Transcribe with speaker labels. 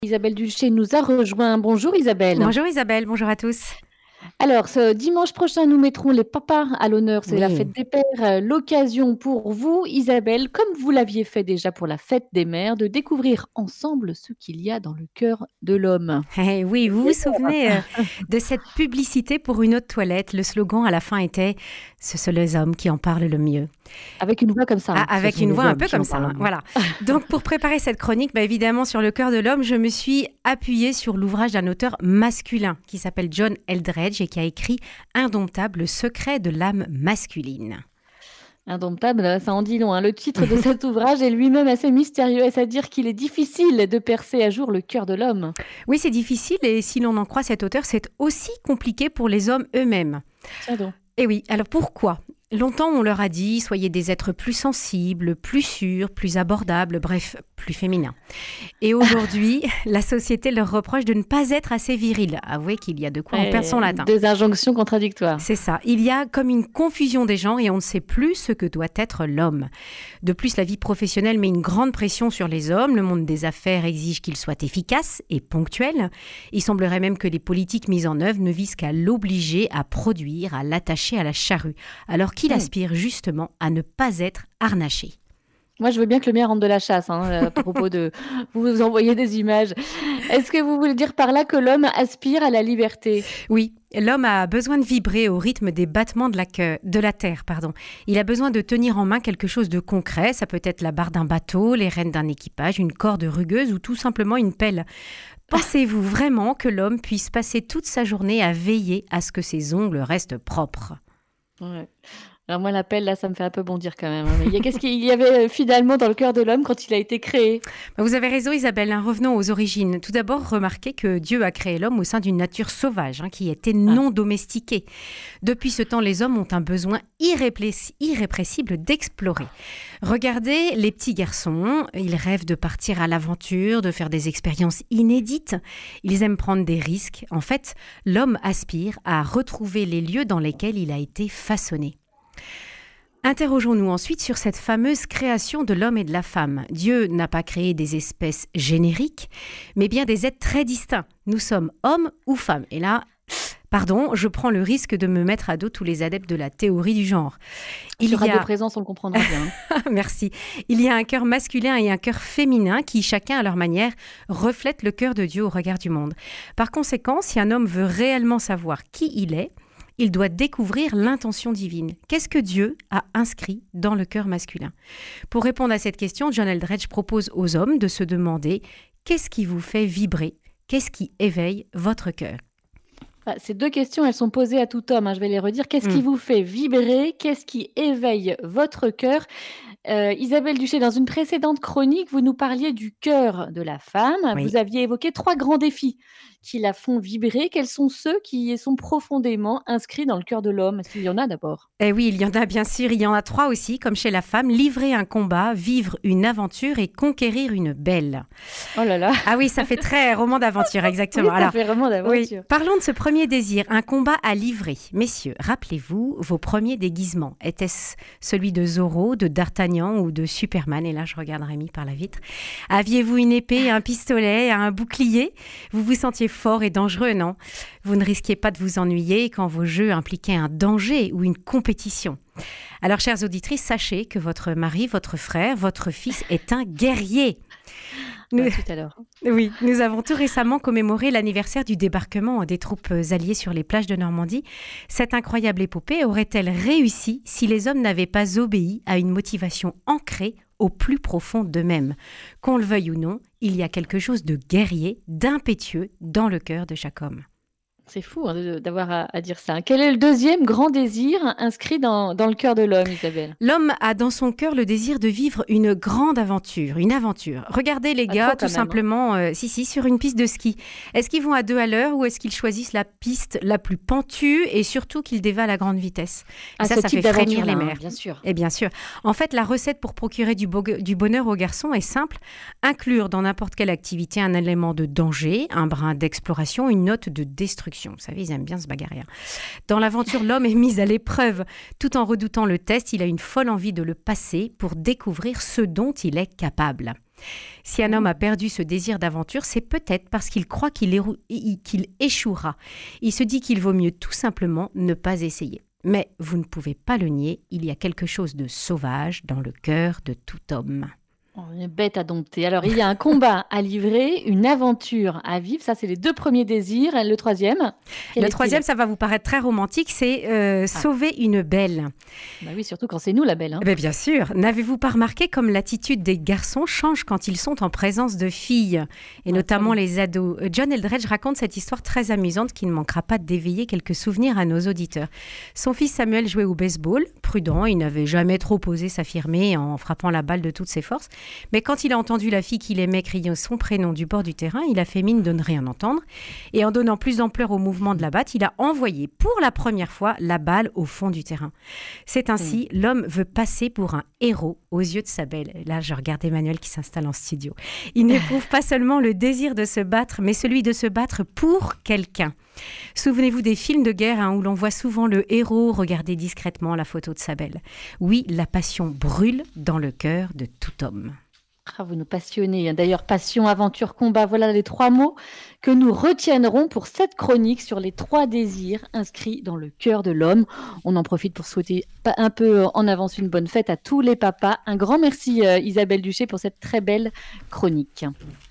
Speaker 1: Isabelle Duché nous a rejoint. Bonjour Isabelle.
Speaker 2: Bonjour Isabelle, bonjour à tous.
Speaker 1: Alors, ce dimanche prochain, nous mettrons les papas à l'honneur. C'est la
Speaker 2: Oui.
Speaker 1: fête des pères. L'occasion pour vous, Isabelle, comme vous l'aviez fait déjà pour la fête des mères, de découvrir ensemble ce qu'il y a dans le cœur de l'homme.
Speaker 2: Eh oui, vous vous souvenez de cette publicité pour une eau de toilette. Le slogan à la fin était « Ce sont les hommes qui en parlent le mieux ».
Speaker 1: Avec une voix comme ça.
Speaker 2: Avec une voix un peu comme ça. Voilà. Donc pour préparer cette chronique, évidemment sur le cœur de l'homme, je me suis appuyée sur l'ouvrage d'un auteur masculin qui s'appelle John Eldredge et qui a écrit Indomptable, le secret de l'âme masculine.
Speaker 1: Indomptable, ça en dit long. Le titre de cet ouvrage est lui-même assez mystérieux, c'est-à-dire qu'il est difficile de percer à jour le cœur de l'homme.
Speaker 2: Oui, c'est difficile et si l'on en croit cet auteur, c'est aussi compliqué pour les hommes eux-mêmes.
Speaker 1: Tiens donc.
Speaker 2: Et oui, alors pourquoi ? Longtemps, on leur a dit, soyez des êtres plus sensibles, plus sûrs, plus abordables, bref, plus féminins. Et aujourd'hui, la société leur reproche de ne pas être assez viril. Avouez qu'il y a de quoi on perd son latin.
Speaker 1: Deux injonctions contradictoires.
Speaker 2: C'est ça. Il y a comme une confusion des genres et on ne sait plus ce que doit être l'homme. De plus, la vie professionnelle met une grande pression sur les hommes. Le monde des affaires exige qu'ils soient efficaces et ponctuels. Il semblerait même que les politiques mises en œuvre ne visent qu'à l'obliger à produire, à l'attacher à la charrue. Alors qu'il aspire justement à ne pas être harnaché.
Speaker 1: Moi, je veux bien que le mien rentre de la chasse, à propos de... Vous envoyez des images. Est-ce que vous voulez dire par là que l'homme aspire à la liberté ?
Speaker 2: Oui, l'homme a besoin de vibrer au rythme des battements de la terre. Il a besoin de tenir en main quelque chose de concret. Ça peut être la barre d'un bateau, les rênes d'un équipage, une corde rugueuse ou tout simplement une pelle. Pensez-vous vraiment que l'homme puisse passer toute sa journée à veiller à ce que ses ongles restent propres ?
Speaker 1: Ouais. Alors moi, la pelle, là, ça me fait un peu bondir quand même. Qu'est-ce qu'il y avait finalement dans le cœur de l'homme quand il a été créé ?
Speaker 2: Vous avez raison Isabelle, revenons aux origines. Tout d'abord, remarquez que Dieu a créé l'homme au sein d'une nature sauvage, qui était non domestiquée. Depuis ce temps, les hommes ont un besoin irrépressible d'explorer. Regardez les petits garçons, ils rêvent de partir à l'aventure, de faire des expériences inédites. Ils aiment prendre des risques. En fait, l'homme aspire à retrouver les lieux dans lesquels il a été façonné. Interrogeons-nous ensuite sur cette fameuse création de l'homme et de la femme. Dieu n'a pas créé des espèces génériques, mais bien des êtres très distincts. Nous sommes hommes ou femmes. Et là, je prends le risque de me mettre à dos tous les adeptes de la théorie du genre.
Speaker 1: Sur Radio Présence, on le comprendra bien.
Speaker 2: Merci. Il y a un cœur masculin et un cœur féminin qui, chacun à leur manière, reflètent le cœur de Dieu au regard du monde. Par conséquent, si un homme veut réellement savoir qui il est, il doit découvrir l'intention divine. Qu'est-ce que Dieu a inscrit dans le cœur masculin ? Pour répondre à cette question, John Eldredge propose aux hommes de se demander qu'est-ce qui vous fait vibrer ? Qu'est-ce qui éveille votre cœur ?
Speaker 1: Ces deux questions, elles sont posées à tout homme. Je vais les redire. Qu'est-ce qui vous fait vibrer ? Qu'est-ce qui éveille votre cœur ? Isabelle Duché, dans une précédente chronique, vous nous parliez du cœur de la femme.
Speaker 2: Oui.
Speaker 1: Vous aviez évoqué 3 grands défis qui la font vibrer. Quels sont ceux qui sont profondément inscrits dans le cœur de l'homme ? Est-ce qu'il y en a d'abord ?
Speaker 2: Eh oui, il y en a bien sûr. Il y en a 3 aussi, comme chez la femme. Livrer un combat, vivre une aventure et conquérir une belle.
Speaker 1: Oh là là.
Speaker 2: Ah oui, ça fait très roman d'aventure, exactement.
Speaker 1: Oui, ça fait roman d'aventure.
Speaker 2: Oui. Parlons de ce premier désir, un combat à livrer. Messieurs, rappelez-vous, vos premiers déguisements. Était-ce celui de Zorro, de D'Artagnan ou de Superman ? Et là, je regarde Rémi par la vitre. Aviez-vous une épée, un pistolet, un bouclier ? Vous vous sentiez fort et dangereux, non ? Vous ne risquiez pas de vous ennuyer quand vos jeux impliquaient un danger ou une compétition. Alors, chères auditrices, sachez que votre mari, votre frère, votre fils est un guerrier.
Speaker 1: Tout à l'heure.
Speaker 2: Oui, nous avons tout récemment commémoré l'anniversaire du débarquement des troupes alliées sur les plages de Normandie. Cette incroyable épopée aurait-elle réussi si les hommes n'avaient pas obéi à une motivation ancrée au plus profond d'eux-mêmes ? Qu'on le veuille ou non, il y a quelque chose de guerrier, d'impétueux dans le cœur de chaque homme.
Speaker 1: C'est fou d'avoir à dire ça. Quel est le deuxième grand désir inscrit dans le cœur de l'homme, Isabelle ?
Speaker 2: L'homme a dans son cœur le désir de vivre une grande aventure, une aventure. Regardez les gars, tout simplement, sur une piste de ski. Est-ce qu'ils vont à 2 à l'heure ou est-ce qu'ils choisissent la piste la plus pentue et surtout qu'ils dévalent à grande vitesse ? Ça fait frémir les mers.
Speaker 1: Bien sûr.
Speaker 2: Et bien sûr. En fait, la recette pour procurer du bonheur aux garçons est simple. Inclure dans n'importe quelle activité un élément de danger, un brin d'exploration, une note de destruction. séduction. Vous savez, ils aiment bien se bagarrer. Hein. Dans l'aventure, l'homme est mis à l'épreuve. Tout en redoutant le test, il a une folle envie de le passer pour découvrir ce dont il est capable. Si un homme a perdu ce désir d'aventure, c'est peut-être parce qu'il croit qu'il échouera. Il se dit qu'il vaut mieux tout simplement ne pas essayer. Mais vous ne pouvez pas le nier, il y a quelque chose de sauvage dans le cœur de tout homme.
Speaker 1: Une bête à dompter. Alors, il y a un combat à livrer, une aventure à vivre. Ça, c'est les 2 premiers désirs. Le troisième?
Speaker 2: Le troisième, ça va vous paraître très romantique, c'est sauver une belle.
Speaker 1: Bah oui, surtout quand c'est nous la belle. Hein.
Speaker 2: Bien sûr. N'avez-vous pas remarqué comme l'attitude des garçons change quand ils sont en présence de filles, et notamment les ados? John Eldredge raconte cette histoire très amusante qui ne manquera pas d'éveiller quelques souvenirs à nos auditeurs. Son fils Samuel jouait au baseball, prudent, il n'avait jamais trop osé s'affirmer en frappant la balle de toutes ses forces. Mais quand il a entendu la fille qu'il aimait crier son prénom du bord du terrain, il a fait mine de ne rien entendre. Et en donnant plus d'ampleur au mouvement de la batte, il a envoyé pour la première fois la balle au fond du terrain. C'est ainsi, l'homme veut passer pour un héros aux yeux de sa belle. Là, je regarde Emmanuel qui s'installe en studio. Il n'éprouve pas seulement le désir de se battre, mais celui de se battre pour quelqu'un. Souvenez-vous des films de guerre où l'on voit souvent le héros regarder discrètement la photo de sa belle. Oui, la passion brûle dans le cœur de tout homme.
Speaker 1: Ah, vous nous passionnez. D'ailleurs, passion, aventure, combat, voilà les 3 mots que nous retiendrons pour cette chronique sur les 3 désirs inscrits dans le cœur de l'homme. On en profite pour souhaiter un peu en avance une bonne fête à tous les papas. Un grand merci Isabelle Duché pour cette très belle chronique.